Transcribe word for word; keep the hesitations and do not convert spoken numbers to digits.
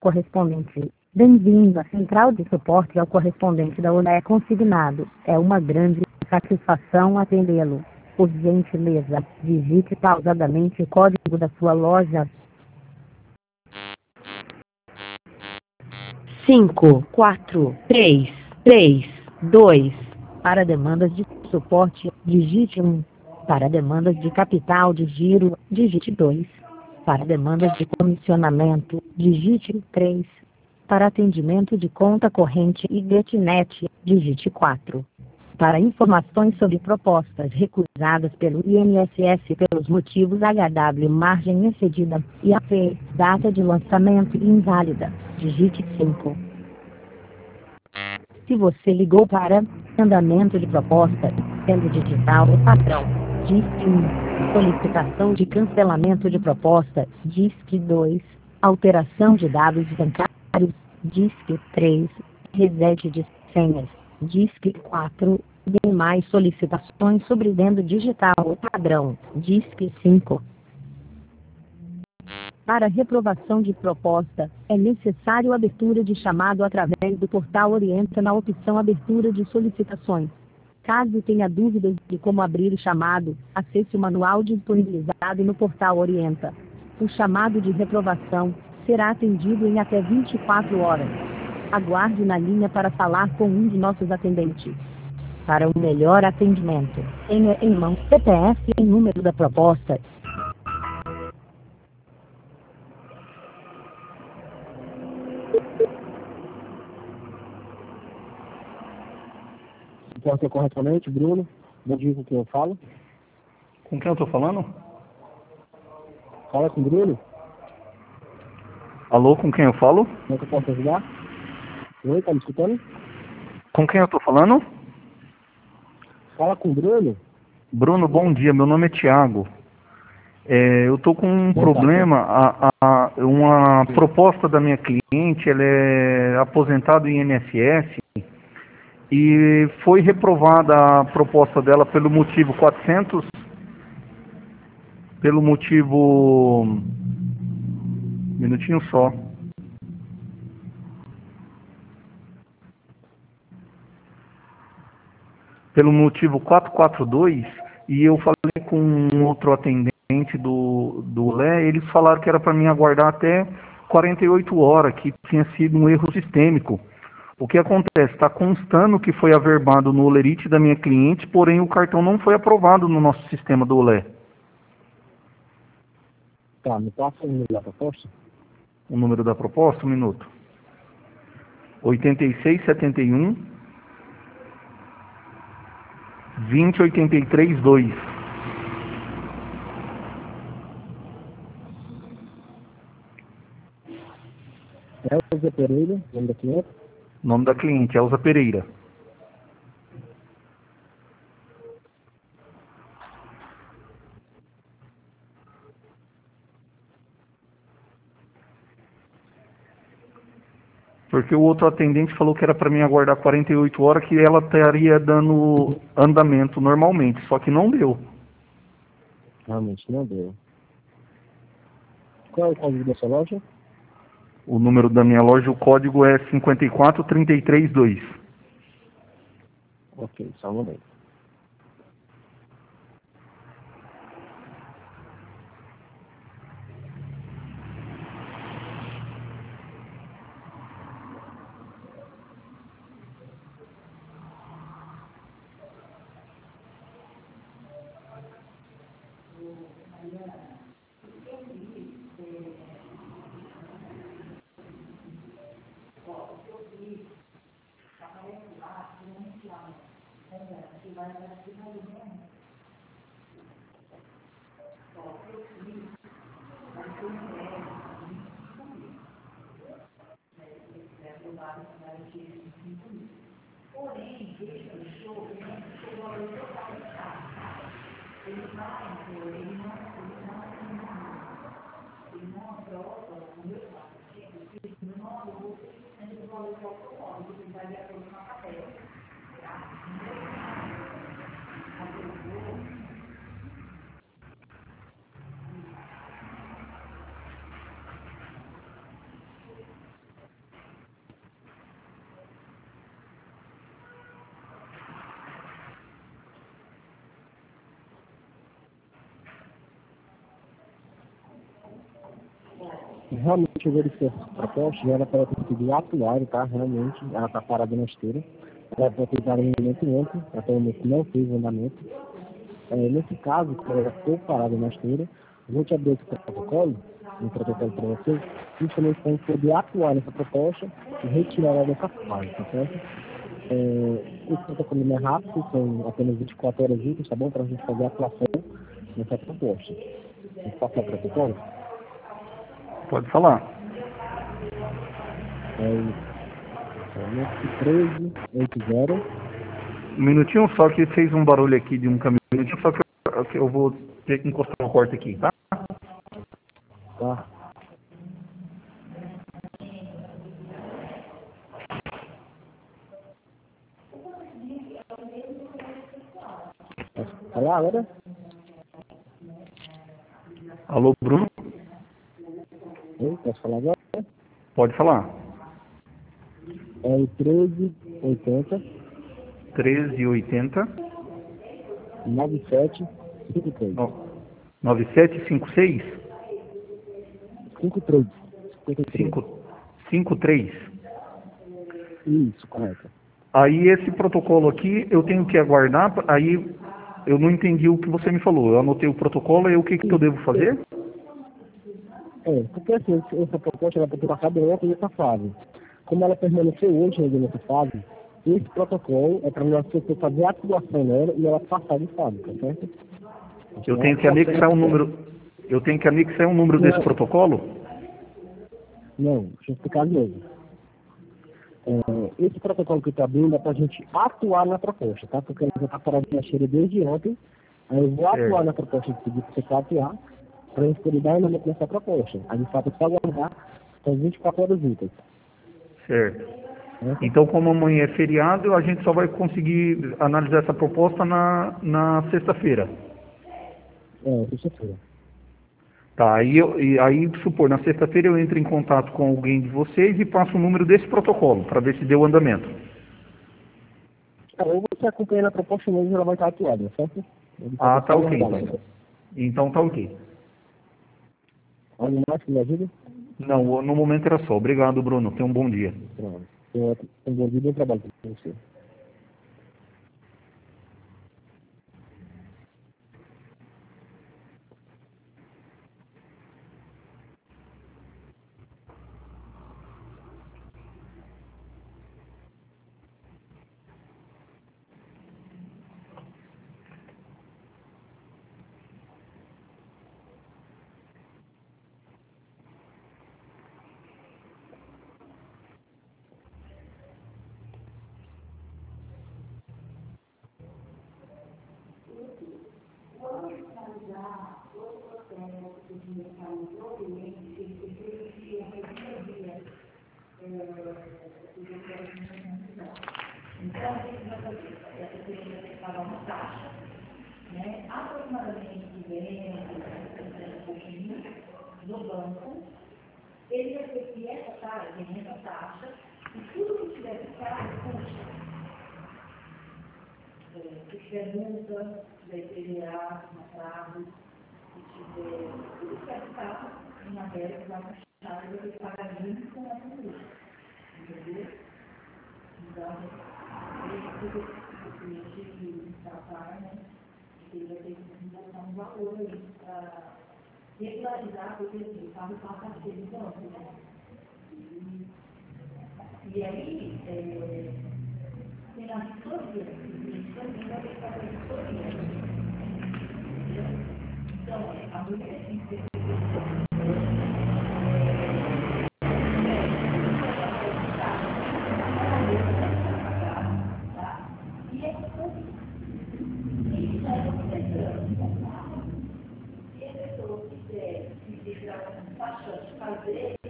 Correspondente. Bem-vindo à central de suporte ao correspondente da Olé consignado. É uma grande satisfação atendê-lo. Por gentileza, digite pausadamente o código da sua loja. cinco, quatro, três, três, dois. Para demandas de suporte, digite um. Para demandas de capital de giro, digite dois. Para demandas de comissionamento, digite três. Para atendimento de conta corrente e GetNet, digite quatro. Para informações sobre propostas recusadas pelo I N S S pelos motivos H W margem excedida, I A P, data de lançamento inválida, digite cinco. Se você ligou para andamento de proposta, sendo digital ou padrão, disque um. Solicitação de cancelamento de proposta, disque dois. Alteração de dados bancários, disque três. Reset de senhas, disque quatro. Demais solicitações sobre venda digital ou padrão, disque cinco. Para reprovação de proposta, é necessário abertura de chamado através do portal Orienta na opção Abertura de solicitações. Caso tenha dúvidas de como abrir o chamado, acesse o manual disponibilizado no portal Orienta. O chamado de reprovação será atendido em até vinte e quatro horas. Aguarde na linha para falar com um de nossos atendentes. Para um melhor atendimento, tenha em mão C P F e número da proposta. Porta corretamente, Bruno. Bom dia, com quem eu falo? Com quem eu tô falando? Fala com o Bruno. Alô, com quem eu falo? Como é que eu posso ajudar? Oi, tá me escutando? Com quem eu tô falando? Fala com o Bruno. Bruno, bom dia. Meu nome é Thiago. É, eu tô com um Bom, problema. A, a, uma proposta da minha cliente, ela é aposentada em I N S S e foi reprovada a proposta dela pelo motivo quatrocentos, pelo motivo... Um minutinho só. Pelo motivo quatrocentos e quarenta e dois, e eu falei com um outro atendente do, do Lé, eles falaram que era para mim aguardar até quarenta e oito horas, que tinha sido um erro sistêmico. O que acontece? Está constando que foi averbado no Olerite da minha cliente, porém o cartão não foi aprovado no nosso sistema do Olé. Tá, me passa o número da proposta? O número da proposta, um minuto. oitenta e seis, setenta e um, vinte, oitenta e três, dois. Elza Pereira, nome da cliente? Nome da cliente, Elza Pereira. Porque o outro atendente falou que era para mim aguardar quarenta e oito horas, que ela estaria dando andamento normalmente, só que não deu. Realmente não deu. Qual é o código da sua loja? O número da minha loja, o código é cinquenta e quatro, trinta e três, dois. Ok, só um momento. realmente eu verifiquei essa proposta e ela para ter sido atuada, tá? Realmente, ela está parada na esteira. Ela foi aplicada em andamento ontem, até o momento não fez o andamento. É, nesse caso, como ela ficou parada na esteira, eu vou te abrir esse protocolo, um protocolo para você, justamente para a gente poder atuar nessa proposta e retirar ela dessa fase, tá certo? É, esse protocolo não é rápido, são apenas vinte e quatro horas úteis, tá bom? Para a gente fazer a atuação nessa proposta. Vamos passar o protocolo? Pode falar. É, é treze oitenta. Um minutinho só que fez um barulho aqui de um caminhão. Um minutinho só que eu, que eu vou ter que encostar uma porta aqui, tá? Tá. Posso falar agora? Alô, Bruno? Oi, posso falar agora? Pode falar. É o treze oitenta. treze oitenta. nove sete cinco três. nove sete cinco seis? cinco três. cinco três. Isso, correto. Aí esse protocolo aqui eu tenho que aguardar, aí eu não entendi o que você me falou. Eu anotei o protocolo e o que, que eu devo fazer? É, porque assim, essa proposta ela foi passada ontem nessa fase. Como ela permaneceu hoje ainda nessa fase, esse protocolo é para nós fazer a atuação nela e ela passar de fase, tá certo? Eu tenho que anexar um número. Eu tenho que anexar um número desse protocolo? Não, deixa eu explicar de novo. É, esse protocolo que eu estou abrindo é para a gente atuar na proposta, tá? Porque ela já está parada na cheira desde ontem. Aí eu vou Certo. atuar na proposta de pedir para você atuar, para a gente poder dar andamento nessa proposta. Aí de fato é só aguardar as vinte e quatro horas úteis. Certo. Né? Então, como amanhã é feriado, a gente só vai conseguir analisar essa proposta na, na sexta-feira. É, sexta-feira. Tá, aí, eu, e aí, supor, na sexta-feira eu entro em contato com alguém de vocês e passo o número desse protocolo, para ver se deu andamento. É, ou você acompanha na proposta mesmo, ela vai estar atuada, certo? Ele Ah, pode tá só ok, aguardar, então. né? Então tá ok. Algo mais que me ajuda? Não, no momento era só. Obrigado, Bruno. Tenha um bom dia. Pronto. Eu tenho um bom trabalho para você. Ele vai ter que essa taxa, essa taxa, e tudo que tiver ficado, custa. Se tiver multa, se tiver I P V A, atraso, se tiver tudo que tiver ficado, em aberto, vai puxar e vai ter que pagar junto com essa multa. Entendeu? Então, esse o cliente tratar, né? Ele vai ter que botar um valor aí para regularizar, porque assim, o carro passa a ser de banco, né? E, e aí, é, tem a vistoria, e também vai ter que fazer a vistoria. Então, a mulher tem que ter e é tudo isso é observando. Se a pessoa quiser, se quiser fazer